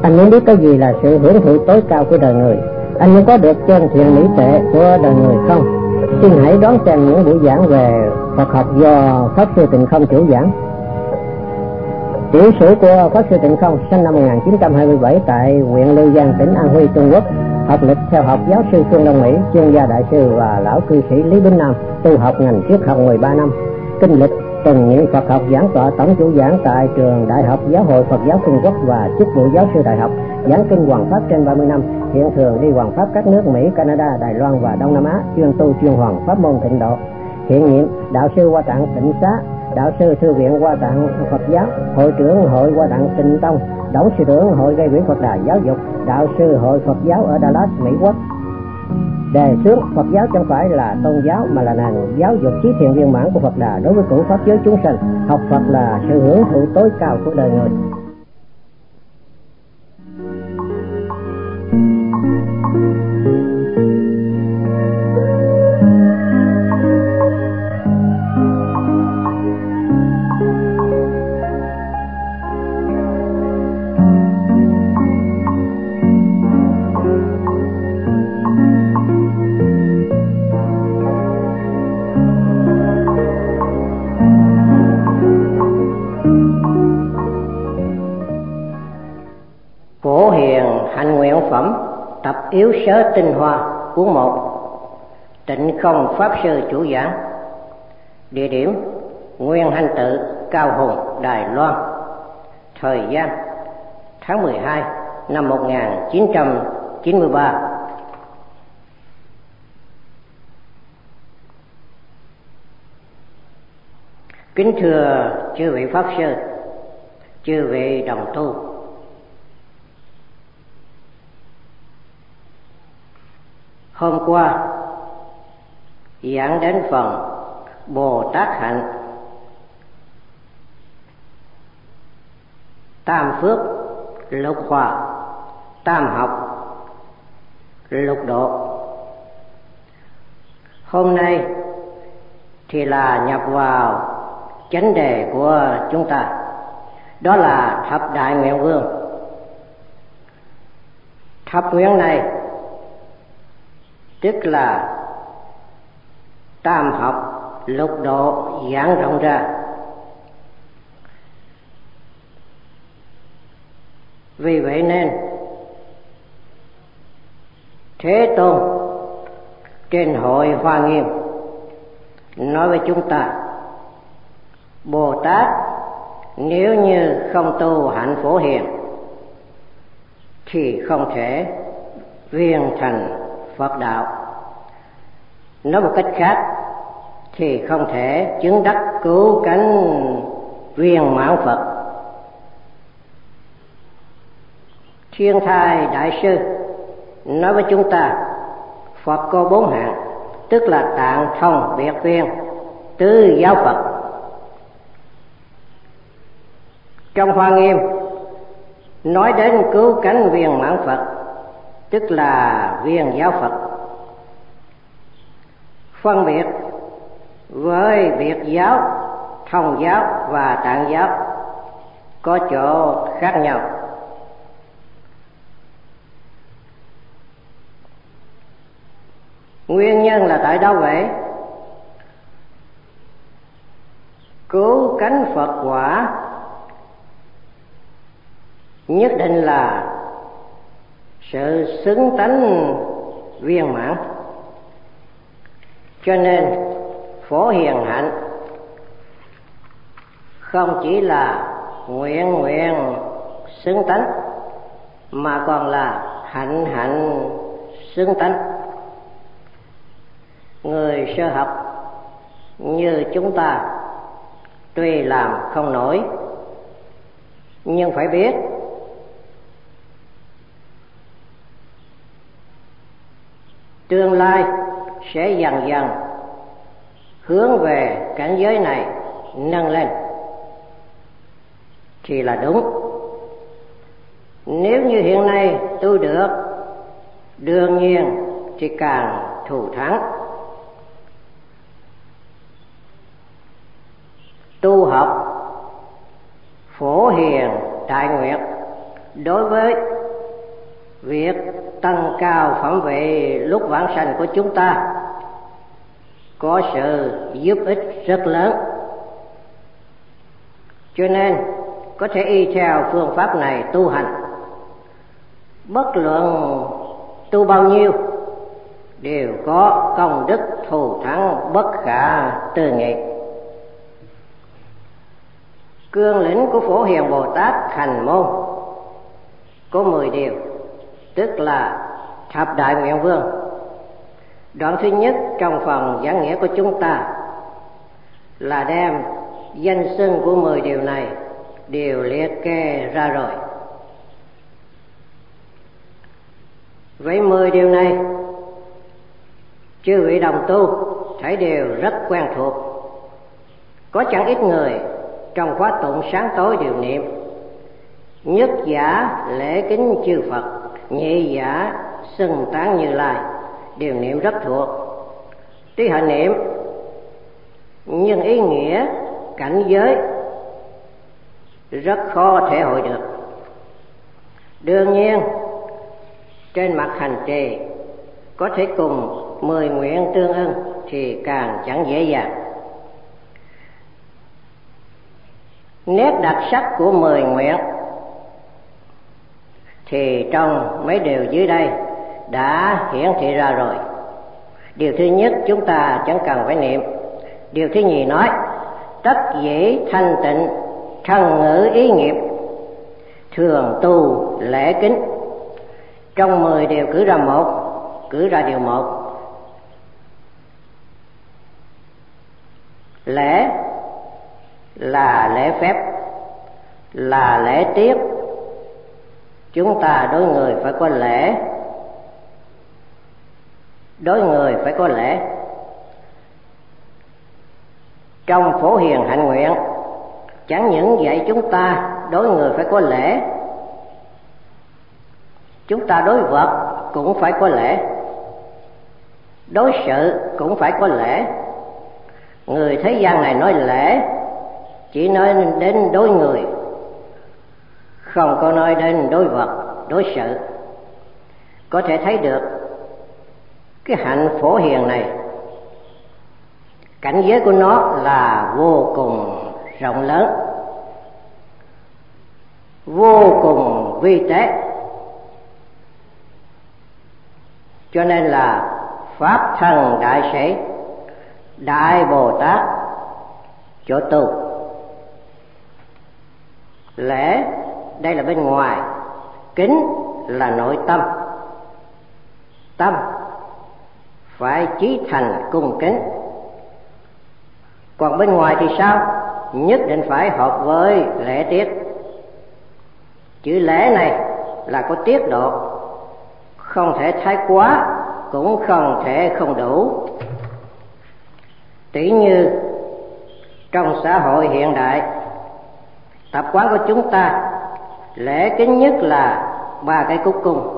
Anh muốn biết cái gì là sự hưởng thụ tối cao của đời người? Anh muốn có được chân thiện mỹ tệ của đời người không? Xin hãy đón xem những buổi giảng về Phật học do Pháp Sư Tịnh Không chủ giảng. Tiểu sử của Pháp Sư Tịnh Không sinh năm 1927 tại huyện Lư Giang, tỉnh An Huy, Trung Quốc. Học lịch theo học giáo sư Phương Đông Mỹ, chuyên gia đại sư và lão cư sĩ Lý Bính Nam, tu học ngành triết học 13 năm. Kinh lịch từng nhiệm Phật học giảng tọa tổng chủ giảng tại trường Đại học Giáo hội Phật giáo Trung Quốc và chức vụ giáo sư đại học, giảng kinh Hoằng Pháp trên 30 năm. Hiện thường đi Hoằng Pháp các nước Mỹ, Canada, Đài Loan và Đông Nam Á, chuyên tu chuyên Hoằng pháp môn Tịnh độ. Hiện nhiệm đạo sư Hoa Tạng Tịnh Xá, đạo sư Thư viện Hoa Tạng Phật giáo, hội trưởng hội Hoa Tạng Tịnh Tông,董事trưởng hội gây quỹ Phật Đà giáo dục, đạo sư hội Phật giáo ở Dallas, Mỹ Quốc. Đề xướng Phật giáo chẳng phải là tôn giáo mà là nền giáo dục trí thiện viên mãn của Phật Đà đối với cửu pháp giới chúng sanh. Học Phật là sự hưởng thụ tối cao của đời người. Phổ Hiền Hạnh Nguyện Phẩm tập yếu sớ tinh hoa cuốn 1. Tịnh Không Pháp Sư chủ giảng. Địa điểm Nguyên Hành Tự, Cao Hùng, Đài Loan. Thời gian tháng 12 năm 1993. Kính thưa chư vị Pháp Sư, chư vị đồng tu, hôm qua giảng đến phần Bồ Tát hạnh, tam phước, lục hòa, tam học, lục độ. Hôm nay thì là nhập vào chánh đề của chúng ta, đó là thập đại nguyện vương. Thập nguyện này tức là tam học, lục độ giảng rộng ra. Vì vậy nên Thế Tôn trên hội Hoa Nghiêm nói với chúng ta: Bồ Tát nếu như không tu hạnh Phổ Hiền thì không thể viên thành Phật đạo. Nói một cách khác thì không thể chứng đắc cứu cánh viên mãn Phật. Thiên Thai Đại Sư nói với chúng ta Phật có 4 hạng, tức là Tạng Thông Biệt Viên Tứ Giáo Phật. Trong Hoa Nghiêm nói đến cứu cánh viên mãn Phật, tức là viên giáo Phật. Phân biệt với biệt giáo, thông giáo và tạng giáo có chỗ khác nhau. Nguyên nhân là tại đâu vậy? Cứu cánh Phật quả nhất định là sự xứng tánh viên mãn. Cho nên Phổ Hiền hạnh không chỉ là nguyện xứng tánh mà còn là hạnh xứng tánh. Người sơ học như chúng ta tuy làm không nổi, nhưng phải biết tương lai sẽ dần dần hướng về cảnh giới này nâng lên thì là đúng. Nếu như hiện nay tu được, đương nhiên thì càng thù thắng. Tu học Phổ Hiền Đại Nguyện đối với việc tăng cao phẩm vị lúc vãng sanh của chúng ta có sự giúp ích rất lớn. Cho nên có thể y theo phương pháp này tu hành, bất luận tu bao nhiêu đều có công đức thù thắng bất khả tư nghị. Cương lĩnh của Phổ Hiền Bồ Tát Hành Môn có 10 điều, tức là thập đại nguyện vương. Đoạn thứ nhất trong phần giảng nghĩa của chúng ta là đem danh xưng của 10 điều này đều liệt kê ra rồi. Vậy 10 điều này chư vị đồng tu thấy đều rất quen thuộc. Có chẳng ít người trong khóa tụng sáng tối đều niệm: nhất giả lễ kính chư Phật, nhị giả xưng tán Như Lai, đều niệm rất thuộc. Tuy họ niệm nhưng ý nghĩa cảnh giới rất khó thể hội được. Đương nhiên trên mặt hành trì có thể cùng 10 nguyện tương ưng thì càng chẳng dễ dàng. Nét đặc sắc của 10 nguyện thì trong mấy điều dưới đây đã hiển thị ra rồi. Điều thứ nhất chúng ta chẳng cần phải niệm. Điều thứ nhì nói: tất dĩ thanh tịnh, thân ngữ ý nghiệp, thường tu lễ kính. Trong 10 điều cử ra điều một. Lễ là lễ phép, là lễ tiết. Chúng ta đối người phải có lễ, đối người phải có lễ. Trong Phổ Hiền Hạnh Nguyện chẳng những dạy chúng ta đối người phải có lễ, chúng ta đối vật cũng phải có lễ, đối sự cũng phải có lễ. Người thế gian này nói lễ chỉ nói đến đối người, không có nói đến đối vật, đối sự. Có thể thấy được cái hạnh Phổ Hiền này, cảnh giới của nó là vô cùng rộng lớn, vô cùng vi tế. Cho nên là Pháp Thân Đại Sĩ, Đại Bồ Tát chỗ tu. Lễ đây là bên ngoài, kính là nội tâm. Tâm phải chí thành cung kính. Còn bên ngoài thì sao? Nhất định phải hợp với lễ tiết. Chữ lễ này là có tiết độ, không thể thái quá, cũng không thể không đủ. Tỷ như trong xã hội hiện đại, tập quán của chúng ta, lễ kính nhất là 3 cái cúc cung.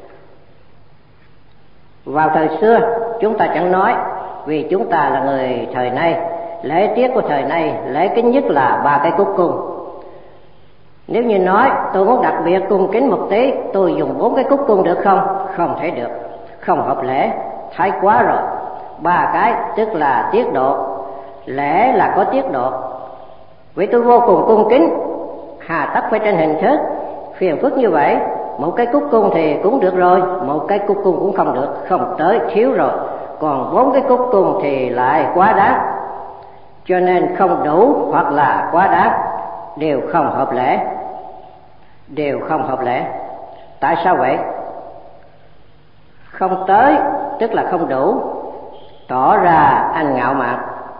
Vào thời xưa chúng ta chẳng nói, vì chúng ta là người thời nay. Lễ tiết của thời nay, lễ kính nhất là 3 cái cúc cung. Nếu như nói tôi muốn đặc biệt cung kính một tí, tôi dùng 4 cái cúc cung được không? Không thể được, không hợp lễ, thái quá rồi. 3 cái tức là tiết độ. Lễ là có tiết độ. Vì tôi vô cùng cung kính, hà tất phải trên hình thức phiền phức như vậy. 1 cái cúc cung thì cũng được rồi, 1 cái cúc cung cũng không được, không tới, thiếu rồi. Còn 4 cái cúc cung thì lại quá đáng. Cho nên không đủ hoặc là quá đáng đều không hợp lễ, đều không hợp lễ. Tại sao vậy? Không tới tức là không đủ, tỏ ra anh ngạo mạn.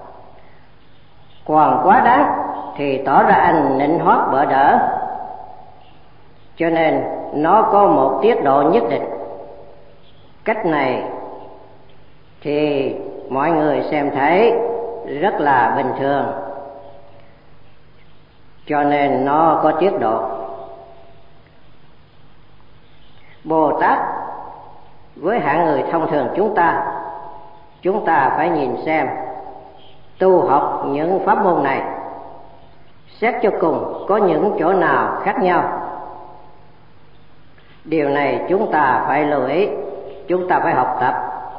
Còn quá đáng thì tỏ ra anh nịnh hót bợ đỡ. Cho nên nó có một tiết độ nhất định. Cách này thì mọi người xem thấy rất là bình thường, cho nên nó có tiết độ. Bồ Tát với hạng người thông thường chúng ta phải nhìn xem tu học những pháp môn này xét cho cùng có những chỗ nào khác nhau. Điều này chúng ta phải lưu ý, chúng ta phải học tập.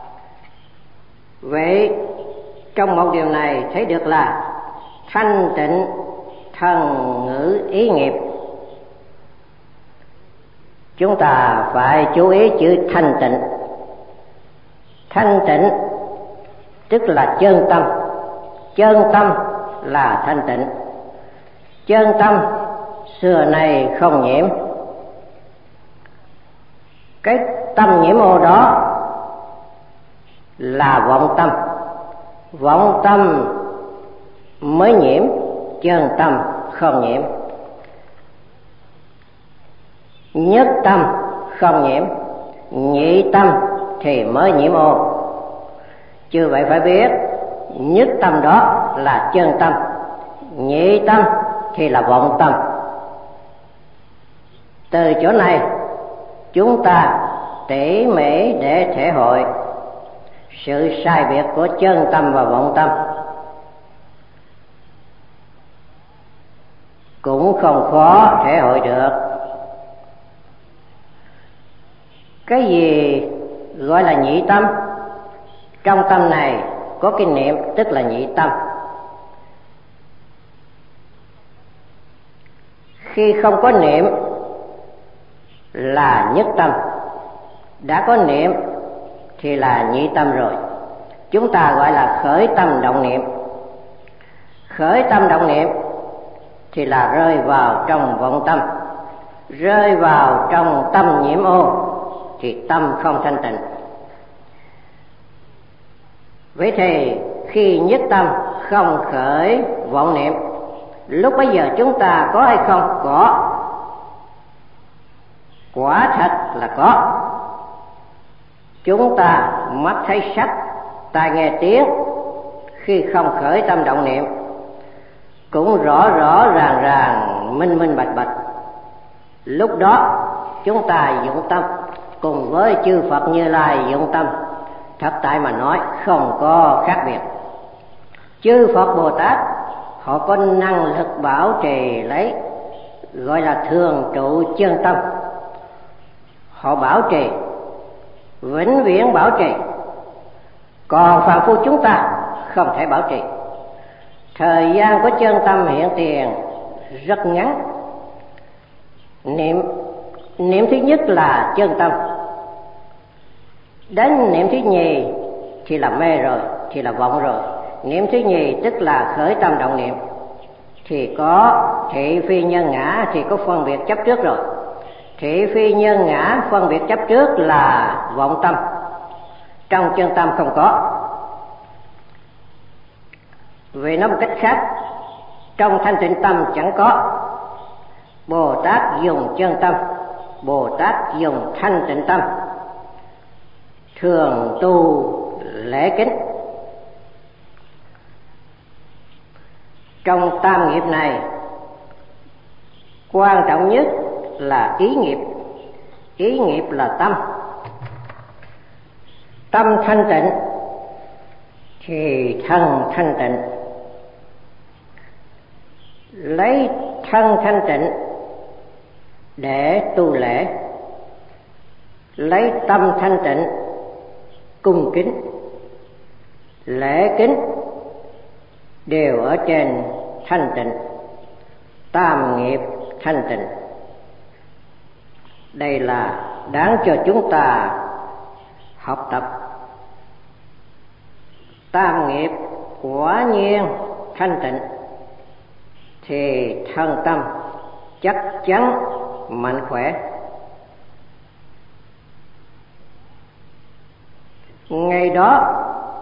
Vậy trong một điều này thấy được là thanh tịnh thân ngữ ý nghiệp. Chúng ta phải chú ý chữ thanh tịnh. Thanh tịnh tức là chân tâm. Chân tâm là thanh tịnh. Chân tâm xưa nay không nhiễm. Cái tâm nhiễm ô đó là vọng tâm. Vọng tâm mới nhiễm, chân tâm không nhiễm. Nhất tâm không nhiễm, nhị tâm thì mới nhiễm ô. Chứ vậy phải biết, nhất tâm đó là chân tâm, nhị tâm thì là vọng tâm. Từ chỗ này chúng ta tỉ mỉ để thể hội sự sai biệt của chân tâm và vọng tâm. Cũng không khó thể hội được. Cái gì gọi là nhị tâm? Trong tâm này có cái niệm tức là nhị tâm. Khi không có niệm là nhất tâm, đã có niệm thì là nhị tâm rồi. Chúng ta gọi là khởi tâm động niệm. Khởi tâm động niệm thì là rơi vào trong vọng tâm, rơi vào trong tâm nhiễm ô thì tâm không thanh tịnh. Vậy thì khi nhất tâm không khởi vọng niệm, lúc bấy giờ chúng ta có hay không? Có. Quả thật là có. Chúng ta mắt thấy sắc, tai nghe tiếng, khi không khởi tâm động niệm cũng rõ rõ ràng ràng, minh minh bạch bạch. Lúc đó chúng ta dụng tâm cùng với chư Phật Như Lai dụng tâm. Thật tại mà nói không có khác biệt. Chư Phật Bồ Tát họ có năng lực bảo trì lấy, gọi là thường trụ chân tâm. Họ bảo trì, vĩnh viễn bảo trì. Còn phàm phu chúng ta không thể bảo trì. Thời gian của chân tâm hiện tiền rất ngắn. Niệm thứ nhất là chân tâm. Đến niệm thứ nhì thì là mê rồi, thì là vọng rồi. Niệm thứ nhì tức là khởi tâm động niệm, thì có thị phi nhân ngã, thì có phân biệt chấp trước rồi. Thị phi nhân ngã phân biệt chấp trước là vọng tâm, trong chân tâm không có. Vì nói một cách khác, trong thanh tịnh tâm chẳng có. Bồ Tát dùng chân tâm, Bồ Tát dùng thanh tịnh tâm, thường tu lễ kính. Trong tam nghiệp này, quan trọng nhất là ý nghiệp. Ý nghiệp là tâm. Tâm thanh tịnh thì thân thanh tịnh. Lấy thân thanh tịnh để tu lễ, lấy tâm thanh tịnh cung kính. Lễ kính đều ở trên thanh tịnh, tam nghiệp thanh tịnh. Đây là đáng cho chúng ta học tập. Tam nghiệp quả nhiên thanh tịnh thì thân tâm chắc chắn mạnh khỏe. Ngày đó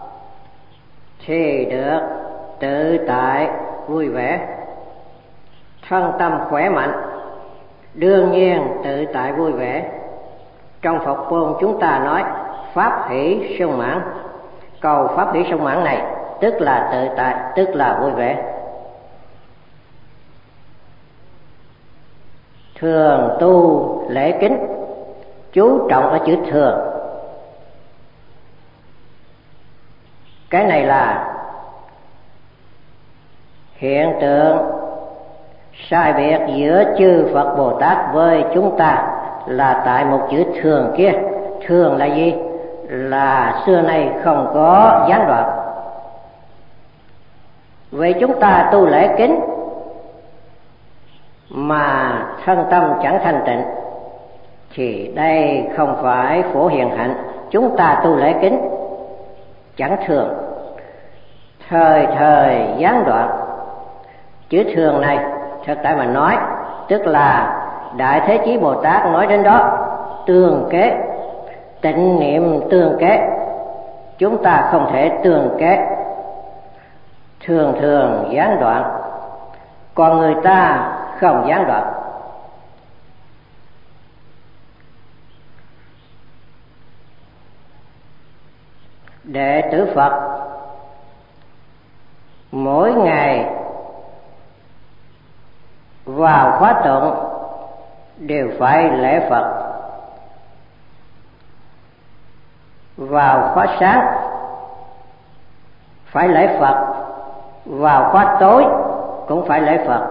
thì được tự tại vui vẻ, thân tâm khỏe mạnh, đương nhiên tự tại vui vẻ. Trong Phật môn chúng ta nói pháp hỷ sung mãn. Cầu pháp hỷ sung mãn này tức là tự tại, tức là vui vẻ. Thường tu lễ kính, chú trọng ở chữ thường. Cái này là hiện tượng sai biệt giữa chư Phật Bồ Tát với chúng ta. là tại một chữ thường kia. Thường là gì? Là xưa nay không có gián đoạn. Vậy chúng ta tu lễ kính mà thân tâm chẳng thanh tịnh thì đây không phải phổ hiền hạnh. Chúng ta tu lễ kính chẳng thường, thời thời gián đoạn. Chữ thường này thật tại mà nói tức là Đại Thế Chí Bồ Tát nói đến đó, tương kế, tịnh niệm tương kế. Chúng ta không thể tương kế, thường thường gián đoạn, còn người ta không gián đoạn. Đệ tử Phật mỗi ngày vào khóa tụng đều phải lễ Phật. Vào khóa sáng phải lễ Phật, vào khóa tối cũng phải lễ Phật.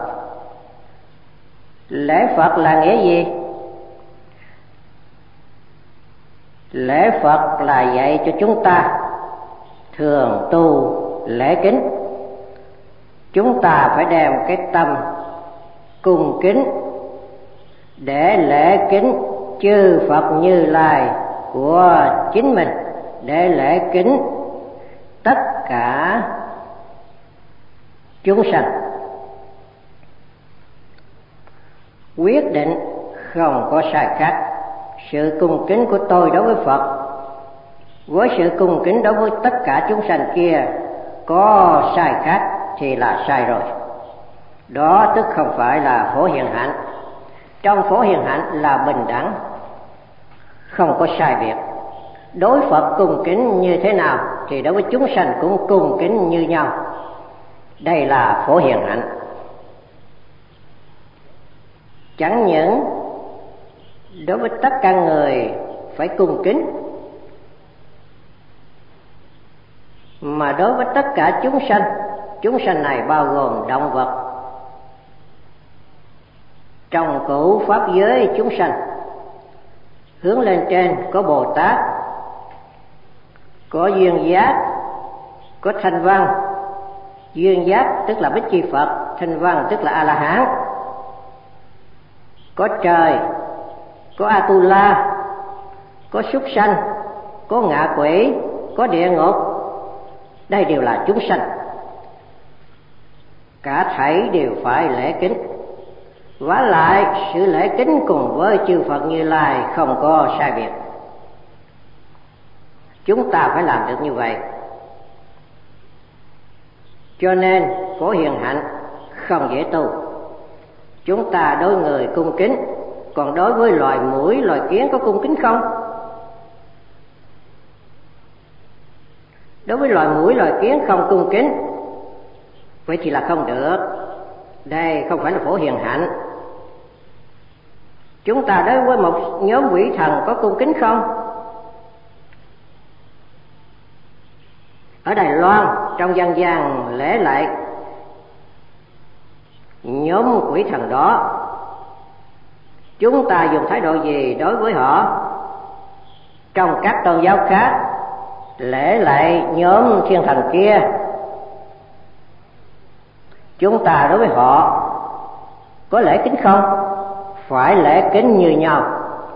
Lễ Phật là nghĩa gì? Lễ Phật là dạy cho chúng ta thường tu lễ kính. Chúng ta phải đem cái tâm cung kính để lễ kính chư Phật Như Lai của chính mình, để lễ kính tất cả chúng sanh. Quyết định không có sai khác. Sự cung kính của tôi đối với Phật với sự cung kính đối với tất cả chúng sanh kia có sai khác thì là sai rồi. Đó tức không phải là phổ hiền hạnh. Trong phổ hiền hạnh là bình đẳng, không có sai biệt. Đối Phật cung kính như thế nào thì đối với chúng sanh cũng cung kính như nhau. Đây là phổ hiền hạnh. Chẳng những đối với tất cả người phải cung kính, mà đối với tất cả chúng sanh này bao gồm động vật. Trong cửu pháp giới chúng sanh, hướng lên trên có Bồ Tát, có duyên giác, có thanh văn. Duyên giác tức là Bích Chi Phật, thanh văn tức là A La Hán. Có trời, có Atula, có súc sanh, có ngạ quỷ, có địa ngục. Đây đều là chúng sanh. Cả thảy đều phải lễ kính. Vả lại sự lễ kính cùng với chư Phật Như Lai không có sai biệt. Chúng ta phải làm được như vậy. Cho nên phổ hiền hạnh không dễ tu. Chúng ta đối người cung kính, còn đối với loài muỗi, loài kiến có cung kính không? Đối với loài muỗi, loài kiến không cung kính, vậy thì là không được. Đây không phải là phổ hiền hạnh. Chúng ta đối với một nhóm quỷ thần có cung kính không? Ở Đài Loan trong dân gian lễ lại nhóm quỷ thần đó, chúng ta dùng thái độ gì đối với họ? Trong các tôn giáo khác lễ lại nhóm thiên thần kia, chúng ta đối với họ có lễ kính không? Phải lễ kính như nhau.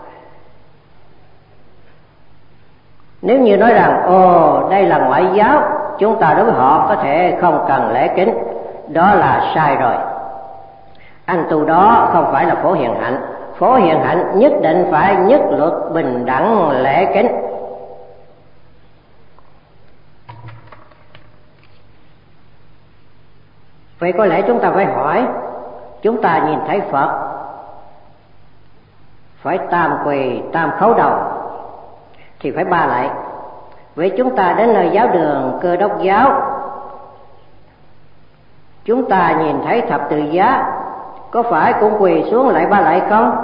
Nếu như nói rằng đây là ngoại giáo, chúng ta đối với họ có thể không cần lễ kính, đó là sai rồi. Anh tu đó không phải là phổ hiền hạnh. Phổ hiền hạnh nhất định phải nhất luật bình đẳng lễ kính. Vậy có lẽ chúng ta phải hỏi, chúng ta nhìn thấy Phật phải tam quỳ tam khấu đầu thì phải ba lạy. Vậy chúng ta đến nơi giáo đường Cơ Đốc giáo, chúng ta nhìn thấy thập tự giá, có phải cũng quỳ xuống lạy ba lạy không?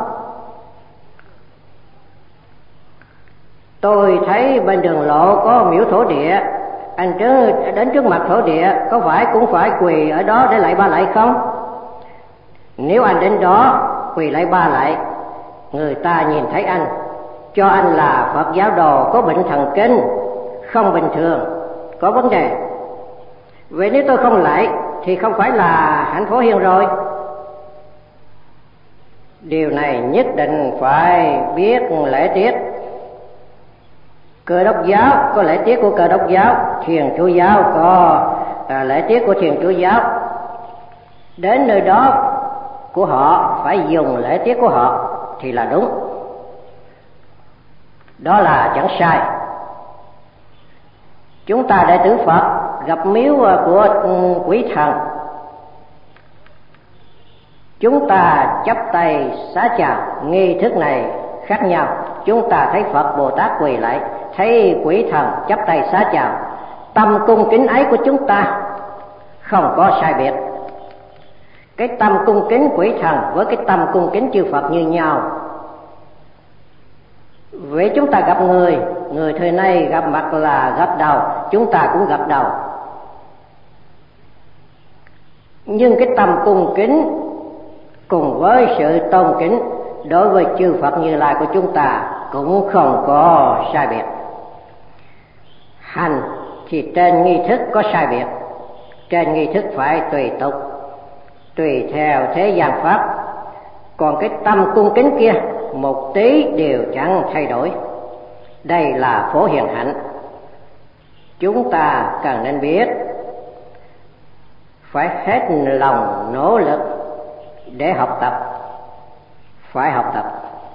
Tôi thấy bên đường lộ có miếu thổ địa, anh đến trước mặt thổ địa, có phải cũng phải quỳ ở đó để lạy ba lạy không? Nếu anh đến đó quỳ lạy ba lạy, người ta nhìn thấy anh, cho anh là Phật giáo đồ có bệnh thần kinh, không bình thường, có vấn đề. Vậy nếu tôi không lại thì không phải là hạnh Phổ Hiền rồi. Điều này nhất định phải biết lễ tiết. Cơ đốc giáo có lễ tiết của Cơ đốc giáo, Thiền Chúa giáo có lễ tiết của Thiền Chúa giáo. Đến nơi đó của họ phải dùng lễ tiết của họ thì là đúng, đó là chẳng sai. Chúng ta đệ tử Phật gặp miếu của quỷ thần, chúng ta chắp tay xá chào, nghi thức này khác nhau. Chúng ta thấy Phật Bồ Tát quỳ lại, thấy quỷ thần chắp tay xá chào, tâm cung kính ấy của chúng ta không có sai biệt. Cái tâm cung kính quỷ thần với cái tâm cung kính chư Phật như nhau. Vậy chúng ta gặp người thời nay gặp mặt là gật đầu, chúng ta cũng gật đầu. Nhưng cái tâm cung kính cùng với sự tôn kính đối với chư Phật Như Lai của chúng ta cũng không có sai biệt. Hành thì trên nghi thức có sai biệt, trên nghi thức phải tùy tục, tùy theo thế gian pháp. Còn cái tâm cung kính kia một tí đều chẳng thay đổi. Đây là Phổ Hiền hạnh. Chúng ta cần nên biết, phải hết lòng nỗ lực để học tập, phải học tập.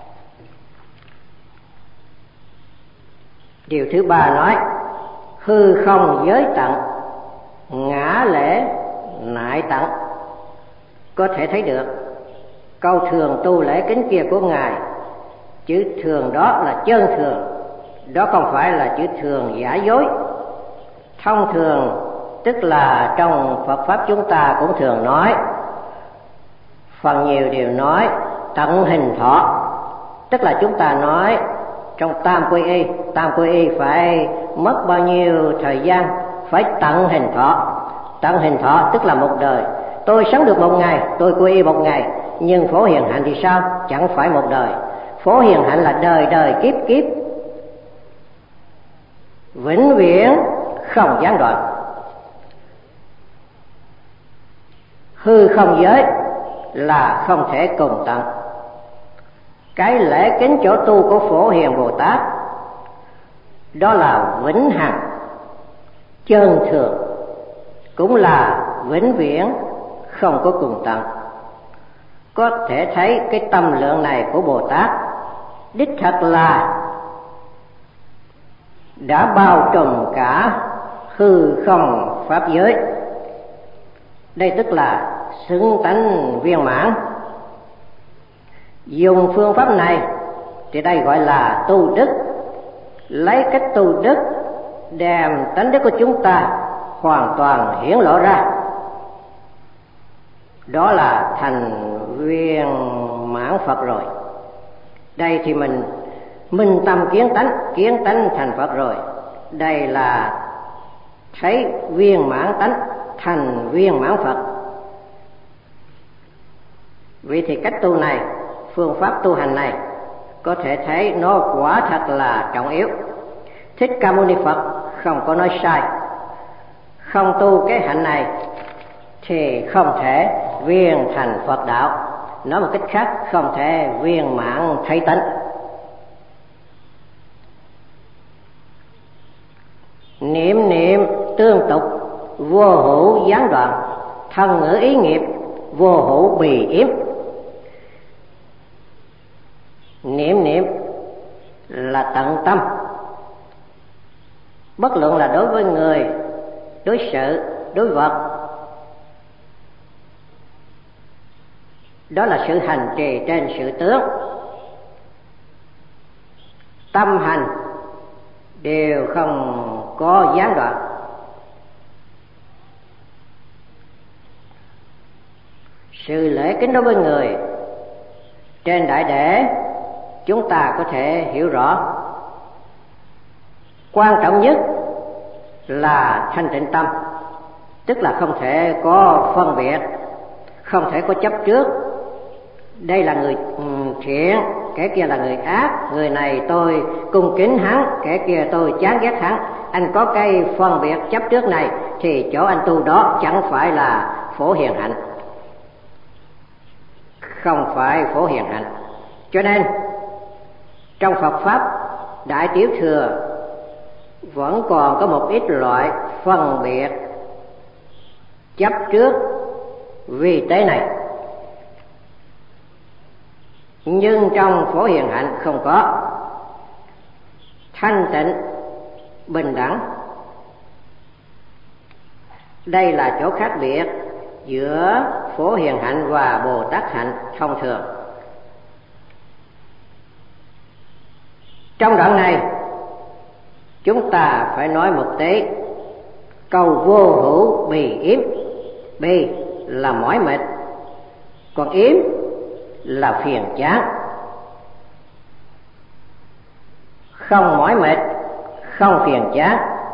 Điều thứ ba nói, hư không giới tận, ngã lễ nại tận. Có thể thấy được câu thường tu lễ kính kia của Ngài, chữ thường đó là chân thường, đó không phải là chữ thường giả dối. Thông thường tức là trong Phật Pháp chúng ta cũng thường nói, phần nhiều đều nói tận hình thọ, tức là chúng ta nói trong tam quy y phải mất bao nhiêu thời gian, phải tận hình thọ. Tận hình thọ tức là một đời. Tôi sống được một ngày, tôi quy y một ngày, nhưng Phổ Hiền hạnh thì sao? Chẳng phải một đời. Phổ Hiền hạnh là đời đời kiếp kiếp, vĩnh viễn không gián đoạn. Hư không giới là không thể cùng tận. Cái lễ kính chỗ tu của Phổ Hiền Bồ Tát đó là vĩnh hằng, chân thường, cũng là vĩnh viễn không có cùng tận. Có thể thấy cái tâm lượng này của Bồ Tát đích thật là đã bao trùm cả hư không pháp giới. Đây tức là xứng tánh viên mãn. Dùng phương pháp này thì đây gọi là tu đức. Lấy cách tu đức đem tánh đức của chúng ta hoàn toàn hiển lộ ra, đó là thành viên mãn Phật rồi. Đây thì mình minh tâm kiến tánh thành Phật rồi. Đây là thấy viên mãn tánh thành viên mãn Phật. Vì thì cách tu này, phương pháp tu hành này có thể thấy nó quả thật là trọng yếu. Thích Ca Mâu Ni Phật không có nói sai. Không tu cái hạnh này thì không thể viên thành Phật đạo. Nói một cách khác, không thể viên mãn thấy tánh. Niệm niệm tương tục, vô hữu gián đoạn, thân ngữ ý nghiệp, vô hữu bì yếm. Niệm niệm là tận tâm, bất luận là đối với người, đối sự, đối vật. Đó là sự hành trì trên sự tướng. Tâm hành đều không có gián đoạn. Sự lễ kính đối với người trên đại để chúng ta có thể hiểu rõ. Quan trọng nhất là thanh tịnh tâm, tức là không thể có phân biệt, không thể có chấp trước. Đây là người thiện, kẻ kia là người ác, người này tôi cung kính hắn, kẻ kia tôi chán ghét hắn. Anh có cái phân biệt chấp trước này thì chỗ anh tu đó chẳng phải là Phổ Hiền Hạnh, không phải Phổ Hiền Hạnh. Cho nên trong Phật Pháp Đại Tiểu Thừa vẫn còn có một ít loại phân biệt chấp trước vi tế này, nhưng trong Phổ Hiền Hạnh không có. Thanh tịnh, bình đẳng, đây là chỗ khác biệt giữa Phổ Hiền Hạnh và Bồ Tát Hạnh thông thường. Trong đoạn này chúng ta phải nói một tí câu vô hữu bì yếm. Bì là mỏi mệt, còn yếm là phiền chán. Không mỏi mệt, không phiền chán,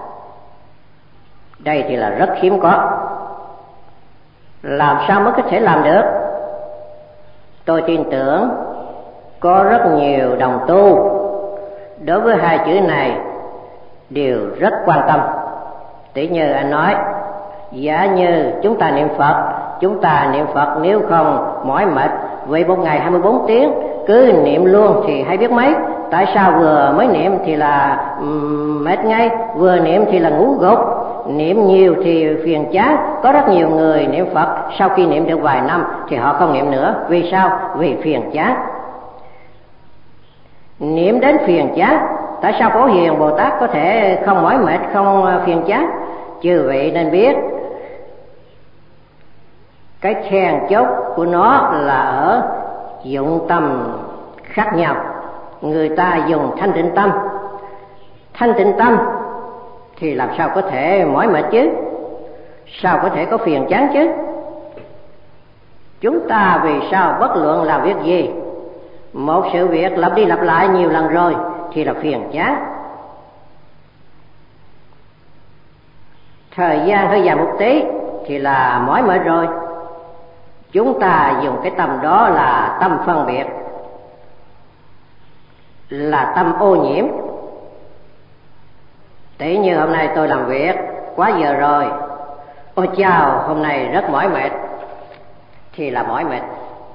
đây thì là rất hiếm có. Làm sao mới có thể làm được? Tôi tin tưởng có rất nhiều đồng tu đối với hai chữ này đều rất quan tâm. Tỷ như anh nói, giả như chúng ta niệm Phật nếu không mỏi mệt, vậy một ngày 24 tiếng cứ niệm luôn thì hay biết mấy. Tại sao vừa mới niệm thì là mệt ngay, vừa niệm thì là ngủ gục, niệm nhiều thì phiền chán. Có rất nhiều người niệm Phật sau khi niệm được vài năm thì họ không niệm nữa. Vì sao? Vì phiền chán. Niệm đến phiền chán. Tại sao Phổ Hiền Bồ Tát có thể không mỏi mệt, không phiền chán? Chư vị nên biết cái then chốt của nó là ở dụng tâm khác nhau. Người ta dùng thanh tịnh tâm. Thanh tịnh tâm thì làm sao có thể mỏi mệt chứ? Sao có thể có phiền chán chứ? Chúng ta vì sao bất luận làm việc gì, một sự việc lặp đi lặp lại nhiều lần rồi thì là phiền chán. Thời gian hơi dài một tí thì là mỏi mệt rồi. Chúng ta dùng cái tâm đó là tâm phân biệt, là tâm ô nhiễm. Tỷ như hôm nay tôi làm việc quá giờ rồi, ôi chao hôm nay rất mỏi mệt, thì là mỏi mệt.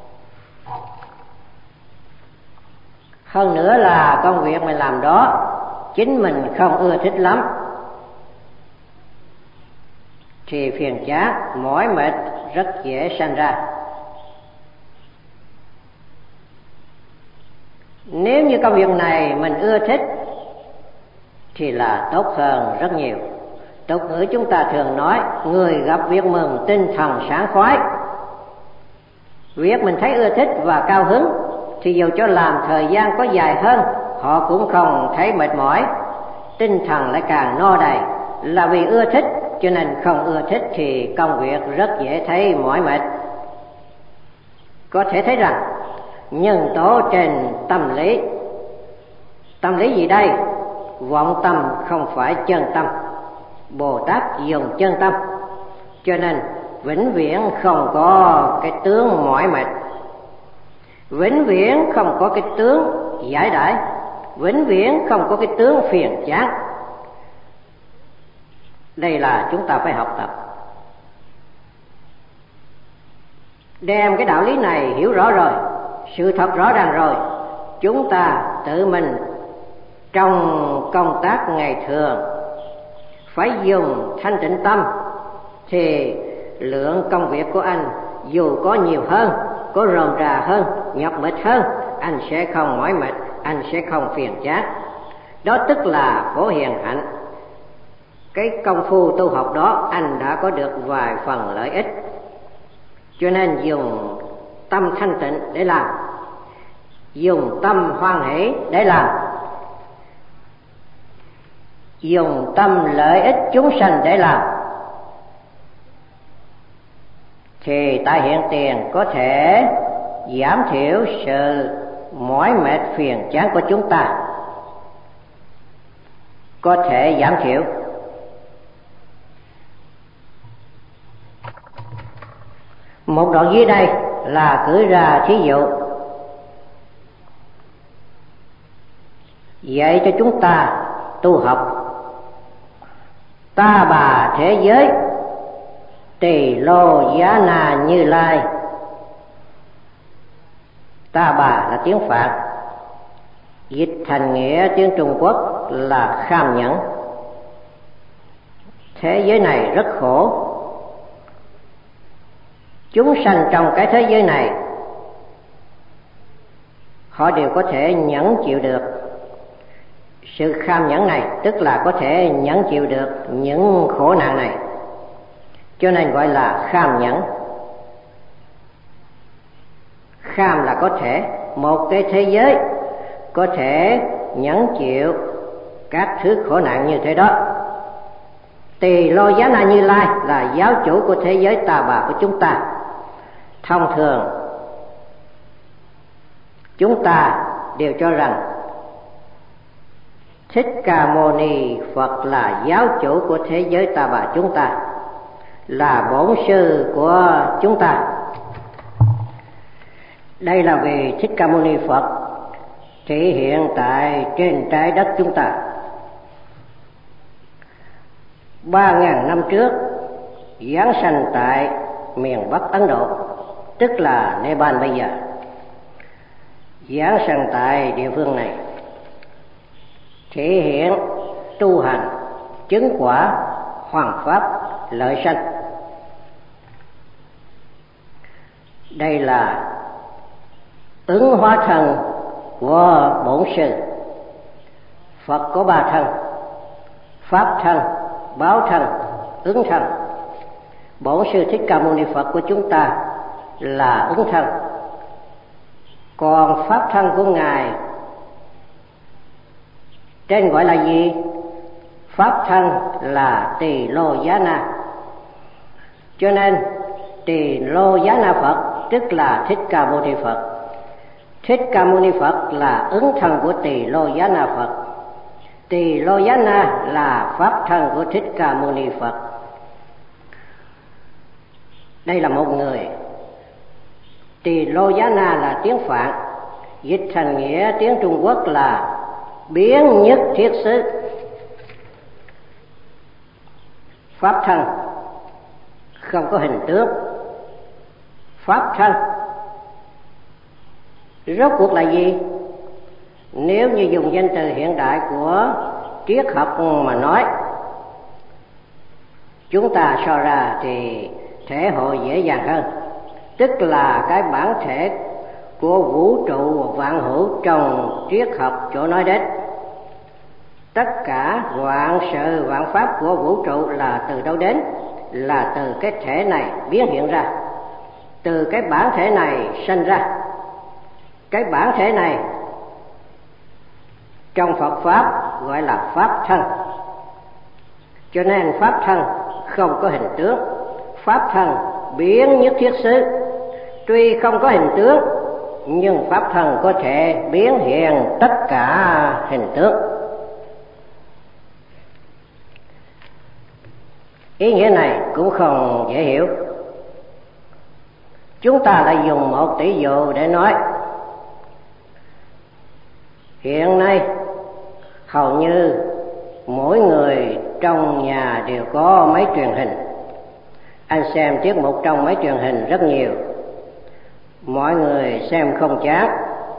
Hơn nữa là công việc mình làm đó chính mình không ưa thích lắm thì phiền chán, mỏi mệt rất dễ sanh ra. Nếu như công việc này mình ưa thích thì là tốt hơn rất nhiều. Tục ngữ chúng ta thường nói, người gặp việc mừng tinh thần sảng khoái. Việc mình thấy ưa thích và cao hứng thì dù cho làm thời gian có dài hơn, họ cũng không thấy mệt mỏi, tinh thần lại càng no đầy. Là vì ưa thích, cho nên không ưa thích thì công việc rất dễ thấy mỏi mệt. Có thể thấy rằng nhân tố trên tâm lý. Tâm lý gì đây? Vọng tâm không phải chân tâm. Bồ Tát dùng chân tâm, cho nên vĩnh viễn không có cái tướng mỏi mệt, vĩnh viễn không có cái tướng giải đãi, vĩnh viễn không có cái tướng phiền chán. Đây là chúng ta phải học tập. Đem cái đạo lý này hiểu rõ rồi, sự thật rõ ràng rồi, chúng ta tự mình trong công tác ngày thường phải dùng thanh tịnh tâm, thì lượng công việc của anh dù có nhiều hơn, có rườm rà hơn, nhọc mệt hơn, anh sẽ không mỏi mệt, anh sẽ không phiền chán. Đó tức là Phổ Hiền Hạnh. Cái công phu tu học đó anh đã có được vài phần lợi ích. Cho nên dùng tâm thanh tịnh để làm, dùng tâm hoan hỷ để làm, dùng tâm lợi ích chúng sanh để làm, thì tại hiện tiền có thể giảm thiểu sự mỏi mệt phiền chán của chúng ta, có thể giảm thiểu. Một đoạn dưới đây là cử ra thí dụ. dạy cho chúng ta tu học ta bà thế giới Tỳ Lô Giá Na Như Lai. Ta bà là tiếng Phạn, dịch thành nghĩa tiếng Trung Quốc là kham nhẫn. Thế giới này rất khổ, chúng sanh trong cái thế giới này họ đều có thể nhẫn chịu được. Sự kham nhẫn này tức là có thể nhẫn chịu được những khổ nạn này, cho nên gọi là kham nhẫn. Kham là có thể, một cái thế giới có thể nhẫn chịu các thứ khổ nạn như thế đó. Tỳ Lô Giá Na Như Lai là giáo chủ của thế giới ta bà của chúng ta. Thông thường chúng ta đều cho rằng Thích Ca Mâu Ni Phật là giáo chủ của thế giới ta bà chúng ta, là bổn sư của chúng ta. Đây là vì Thích Ca Mâu Ni Phật thể hiện tại trên trái đất chúng ta. 3.000 năm trước giáng sanh tại miền Bắc Ấn Độ, tức là Nepal bây giờ. Giáng sanh tại địa phương này thể hiện tu hành chứng quả hoàng pháp lợi sanh. Đây là ứng hóa thân của bổn sư. Phật có 3 thân: pháp thân, báo thân, ứng thân. Bổn sư Thích Ca Mâu Ni Phật của chúng ta là ứng thân, còn pháp thân của ngài trên gọi là gì? Pháp thân là Tỳ Lô Giá Na. Cho nên Tỳ Lô Giá Na Phật tức là Thích Ca Mâu Ni Phật. Thích Ca Mâu Ni Phật là ứng thân của Tỳ Lô Giá Na Phật. Tỳ Lô Giá Na là pháp thân của Thích Ca Mâu Ni Phật. Đây là một người. Tỳ Lô Giá Na là tiếng Phạn, dịch thành nghĩa tiếng Trung Quốc là biến nhất thiết xứ. Pháp thân không có hình tướng. Pháp thân rốt cuộc là gì? Nếu như dùng danh từ hiện đại của triết học mà nói, chúng ta so ra thì thể hội dễ dàng hơn. Tức là cái bản thể của vũ trụ vạn hữu trong triết học chỗ nói đến. Tất cả vạn sự vạn pháp của vũ trụ là từ đâu đến? Là từ cái thể này biến hiện ra, từ cái bản thể này sanh ra. Cái bản thể này trong Phật Pháp gọi là pháp thân. Cho nên pháp thân không có hình tướng. Pháp thân biến nhất thiết xứ. Tuy không có hình tướng, nhưng pháp thân có thể biến hiện tất cả hình tướng. Ý nghĩa này cũng không dễ hiểu. Chúng ta lại dùng một tỷ dụ để nói. Hiện nay hầu như mỗi người trong nhà đều có máy truyền hình. Anh xem tiết mục trong máy truyền hình rất nhiều. Mọi người xem không chán.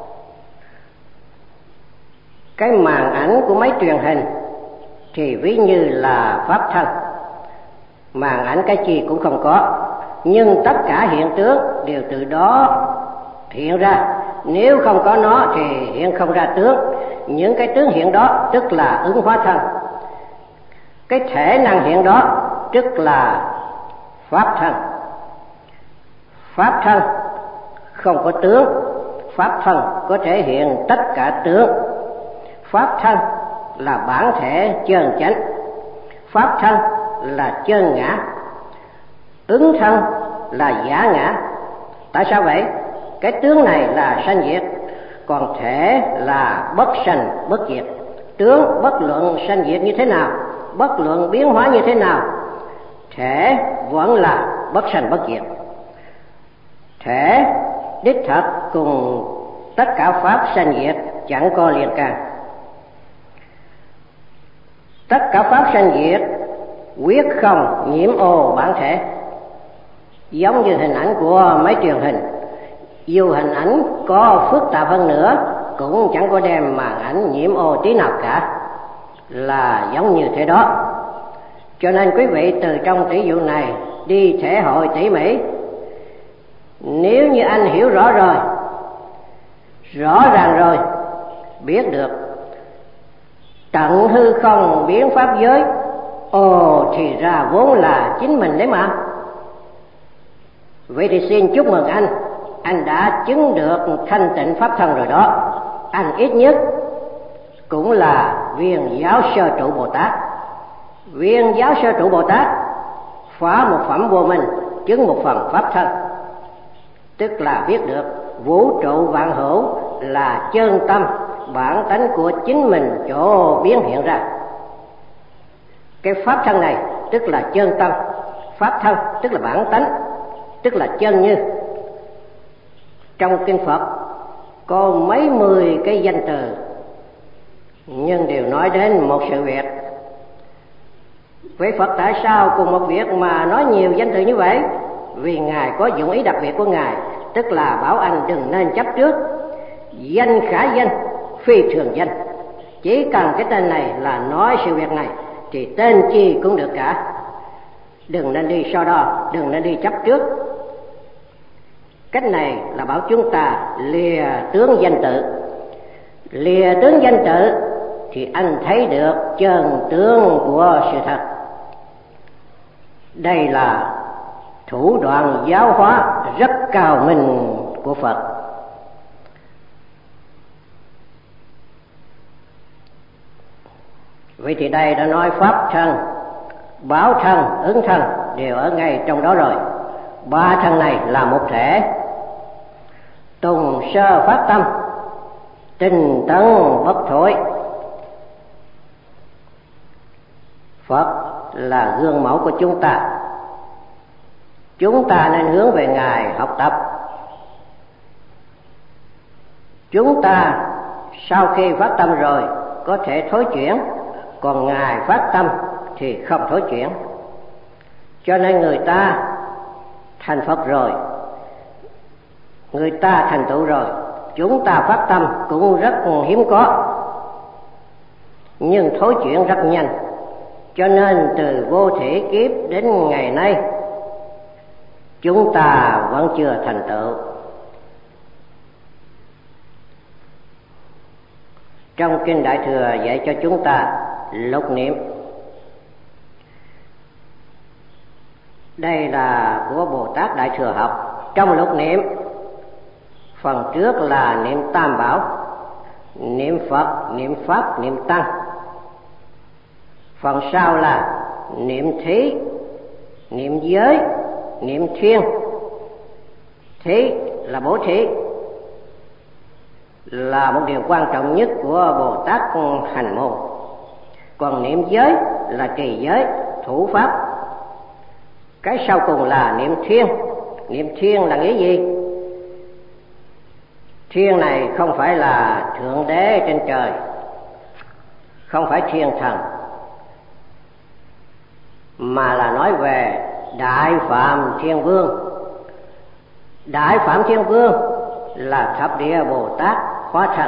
Cái màn ảnh của máy truyền hình thì ví như là pháp thân. Màn ảnh cái chi cũng không có, nhưng tất cả hiện tướng đều từ đó hiện ra. Nếu không có nó thì hiện không ra tướng. Những cái tướng hiện đó tức là ứng hóa thân. Cái thể năng hiện đó tức là pháp thân. Pháp thân không có tướng. Pháp thân có thể hiện tất cả tướng. Pháp thân là bản thể chân chánh. Pháp thân là chân ngã. Ứng thân là giả ngã. Tại sao vậy? Cái tướng này là sanh diệt, còn thể là bất sanh bất diệt. Tướng bất luận sanh diệt như thế nào, bất luận biến hóa như thế nào, thể vẫn là bất sanh bất diệt. Thể đích thật cùng tất cả pháp sanh diệt chẳng có liên can. tất cả pháp sanh diệt quyết không nhiễm ô bản thể. Giống như hình ảnh của máy truyền hình, dù hình ảnh có phức tạp hơn nữa cũng chẳng có đem màn ảnh nhiễm ô tí nào cả, là giống như thế đó. Cho nên quý vị từ trong tỷ dụ này đi thể hội tỉ mỉ. Nếu như anh hiểu rõ rồi, rõ ràng rồi, biết được tận hư không biến pháp giới, thì ra vốn là chính mình đấy mà. Vậy thì xin chúc mừng anh đã chứng được thanh tịnh pháp thân rồi đó. Anh ít nhất cũng là viên giáo sơ trụ Bồ Tát. Viên giáo sơ trụ Bồ Tát phá một phẩm vô minh, chứng một phần pháp thân, tức là biết được vũ trụ vạn hữu là chân tâm bản tánh của chính mình chỗ biến hiện ra. Cái pháp thân này tức là chân tâm, pháp thân tức là bản tánh, tức là chân như. Trong kinh Phật có mấy mươi cái danh từ, nhưng đều nói đến một sự việc. Vậy Phật tại sao cùng một việc mà nói nhiều danh từ như vậy? Vì Ngài có dụng ý đặc biệt của Ngài, tức là bảo anh đừng nên chấp trước. Danh khả danh, phi thường danh. Chỉ cần cái tên này là nói sự việc này thì tên chi cũng được cả. Đừng nên đi so đo, đừng nên đi chấp trước. Cách này là bảo chúng ta lìa tướng danh tự. Lìa tướng danh tự thì anh thấy được chân tướng của sự thật. Đây là thủ đoạn giáo hóa rất cao minh của Phật. Vậy thì đây đã nói pháp thân, báo thân, ứng thân đều ở ngay trong đó rồi. Ba thân này là một thể. Tùng sơ phát tâm, tinh tấn bất thối. Phật là gương mẫu của chúng ta. Chúng ta nên hướng về Ngài học tập. Chúng ta sau khi phát tâm rồi có thể thối chuyển, còn Ngài phát tâm thì không thối chuyển. Cho nên người ta thành Phật rồi, người ta thành tựu rồi, chúng ta phát tâm cũng rất hiếm có, nhưng thối chuyển rất nhanh. Cho nên từ vô thể kiếp đến ngày nay chúng ta vẫn chưa thành tựu. Trong kinh Đại Thừa dạy cho chúng ta lục niệm. Đây là của Bồ Tát Đại Thừa học. Trong lục niệm, phần trước là niệm Tam Bảo, niệm Phật, niệm Pháp, niệm Tăng. Phần sau là niệm thí, niệm giới, niệm thiên. Thí là bố thí, là một điều quan trọng nhất của Bồ Tát hành môn. Còn niệm giới là trì giới, thủ pháp. Cái sau cùng là niệm thiên. Niệm thiên là nghĩa gì? Thiên này không phải là Thượng Đế trên trời, không phải thiên thần, mà là nói về Đại Phạm Thiên Vương. Đại Phạm Thiên Vương là thập địa Bồ Tát hóa thân,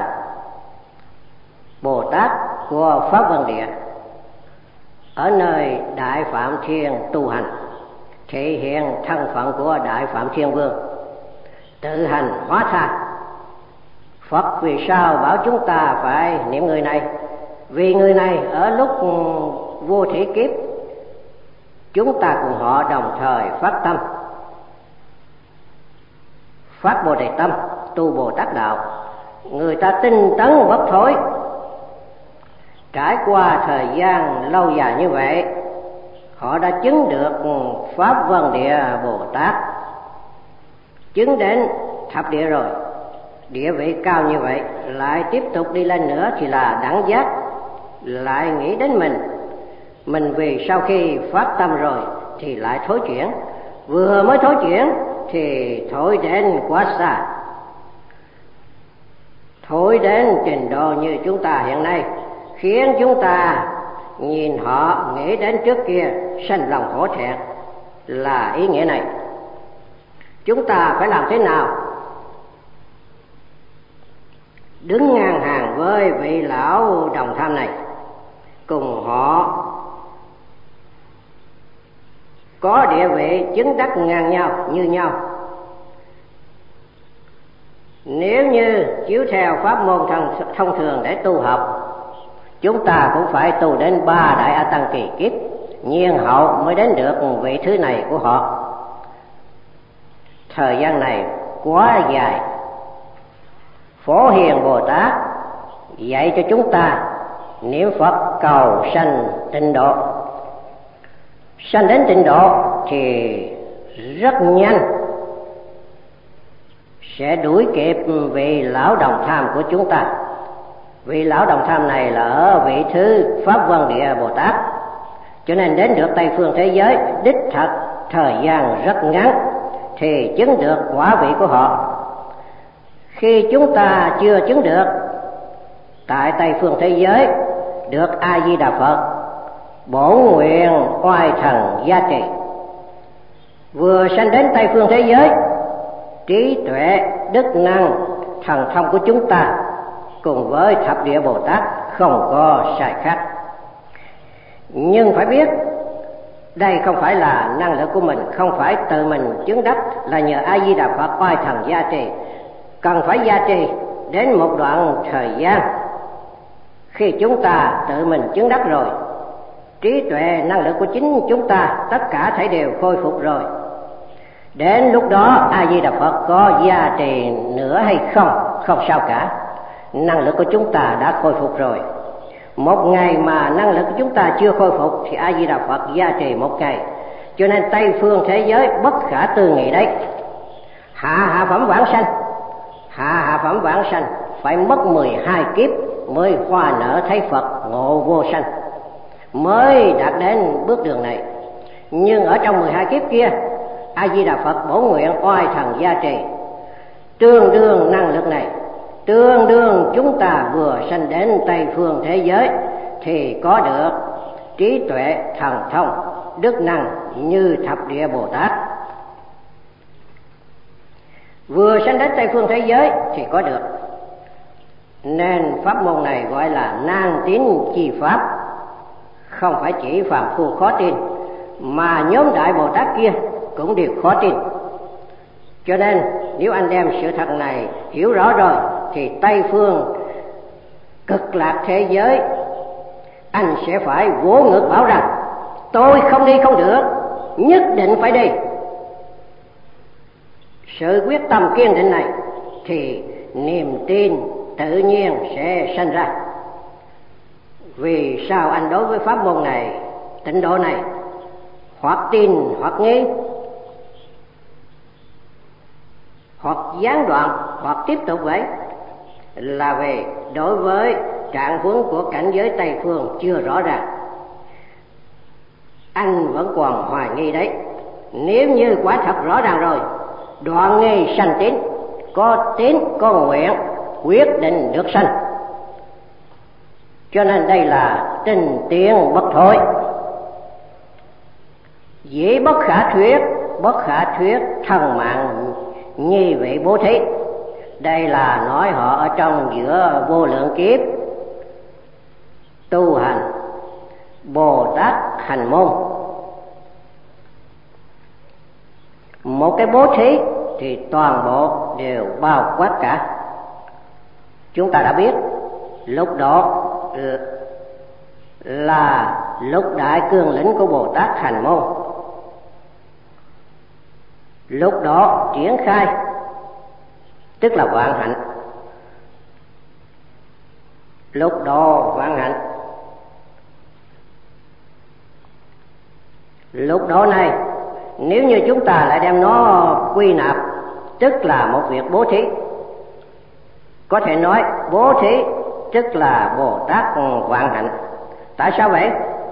Bồ Tát của Pháp Vân Địa, ở nơi Đại Phạm Thiên tu hành, thể hiện thân phận của Đại Phạm Thiên Vương, tự hành hóa tha. Phật vì sao bảo chúng ta phải niệm người này? Vì người này ở lúc vô thủy kiếp chúng ta cùng họ đồng thời phát tâm, phát Bồ Đề tâm, tu Bồ Tát đạo. Người ta tinh tấn bất thối. Trải qua thời gian lâu dài như vậy, họ đã chứng được Pháp Vân Địa Bồ Tát, chứng đến thập địa rồi. Địa vị cao như vậy, lại tiếp tục đi lên nữa thì là đẳng giác. Lại nghĩ đến mình vì sau khi phát tâm rồi thì lại thối chuyển. Vừa mới thối chuyển thì thối đến quá xa, thối đến trình độ như chúng ta hiện nay, khiến chúng ta nhìn họ nghĩ đến trước kia sanh lòng hổ thẹn là ý nghĩa này. Chúng ta phải làm thế nào đứng ngang hàng với vị lão đồng tham này, cùng họ có địa vị chứng đắc ngang nhau như nhau. Nếu như chiếu theo pháp môn thông thường để tu học, chúng ta cũng phải tu đến 3 đại A Tăng kỳ kiếp, nhiên hậu mới đến được vị thứ này của họ. Thời gian này quá dài. Phổ Hiền Bồ Tát dạy cho chúng ta niệm Phật cầu sanh tịnh độ. Sanh đến tịnh độ thì rất nhanh sẽ đuổi kịp vị lão đồng tham của chúng ta. Vị lão đồng tham này là ở vị thứ Pháp Vân Địa Bồ Tát, cho nên đến được Tây Phương thế giới đích thật thời gian rất ngắn thì chứng được quả vị của họ. Khi chúng ta chưa chứng được, tại Tây Phương thế giới được A Di Đà Phật bổn nguyện oai thần gia trì, vừa sanh đến Tây Phương thế giới, trí tuệ đức năng thần thông của chúng ta cùng với Thập Địa Bồ Tát không có sai khác. Nhưng phải biết đây không phải là năng lực của mình, không phải tự mình chứng đắc, là nhờ A Di Đà Phật oai thần gia trì. Cần phải gia trì đến một đoạn thời gian, khi chúng ta tự mình chứng đắc rồi, trí tuệ năng lực của chính chúng ta tất cả thảy đều khôi phục rồi. Đến lúc đó A Di Đà Phật có gia trì nữa hay không, không sao cả, năng lực của chúng ta đã khôi phục rồi. Một ngày mà năng lực của chúng ta chưa khôi phục thì A Di Đà Phật gia trì một ngày. Cho nên Tây Phương thế giới bất khả tư nghị đấy. Hạ phẩm vãng sanh, hạ phẩm vãng sanh phải mất 12 kiếp mới hoa nở thấy Phật ngộ vô sanh, mới đạt đến bước đường này. Nhưng ở trong 12 kiếp kia, A Di Đà Phật bổn nguyện oai thần gia trì, tương đương năng lực này, tương đương chúng ta vừa sanh đến Tây Phương thế giới thì có được trí tuệ thần thông đức năng như Thập Địa Bồ Tát. Vừa sanh đến Tây Phương thế giới thì có được, nên pháp môn này gọi là nan tín chi pháp, không phải chỉ phàm phu khó tin, mà nhóm Đại Bồ Tát kia cũng đều khó tin. Cho nên nếu anh đem sự thật này hiểu rõ rồi thì Tây Phương cực lạc thế giới anh sẽ phải vỗ ngực bảo rằng tôi không đi không được, nhất định phải đi. Sự quyết tâm kiên định này thì niềm tin tự nhiên sẽ sinh ra. Vì sao anh đối với pháp môn này, tịnh độ này, hoặc tin hoặc nghi, hoặc gián đoạn hoặc tiếp tục vậy? Là vì đối với trạng huống của cảnh giới Tây Phương chưa rõ ràng, anh vẫn còn hoài nghi đấy. Nếu như quả thật rõ ràng rồi, đoạn nghi sanh tín, có nguyện, quyết định được sanh. Cho nên đây là tình tiến bất thối. Dĩ bất khả thuyết thần mạng nhi vị bố thí. Đây là nói họ ở trong giữa vô lượng kiếp tu hành Bồ Tát hành môn. Một cái bố thí thì toàn bộ đều bao quát cả. Chúng ta đã biết lúc đó là lúc đại cương lĩnh của Bồ Tát hành môn. Lúc đó triển khai tức là vạn hạnh. Lúc đó vạn hạnh. Lúc đó này, nếu như chúng ta lại đem nó quy nạp, tức là một việc bố thí. Có thể nói bố thí tức là Bồ Tát vạn hạnh. Tại sao vậy?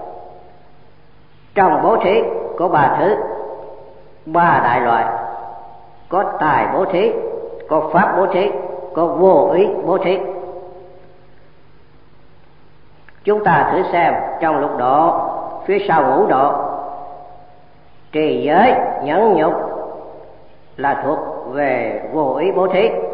Trong bố thí có 3 thứ, 3 đại loại. Có tài bố thí, có pháp bố thí, có vô ý bố thí. Chúng ta thử xem trong lục độ, phía sau ngũ độ, trì giới nhẫn nhục là thuộc về vô ý bố thí.